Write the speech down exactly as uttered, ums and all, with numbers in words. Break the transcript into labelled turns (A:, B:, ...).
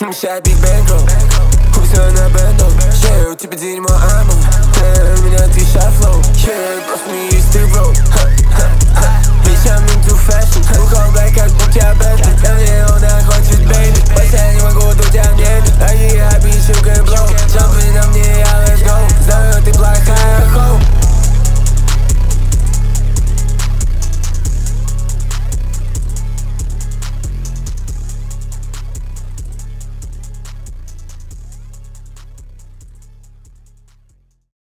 A: Мешает биг бэнкроу, купился на бэндо. Yeah, у тебя дерьмо амmo, для меня ты шарфлоу. Yeah, просто не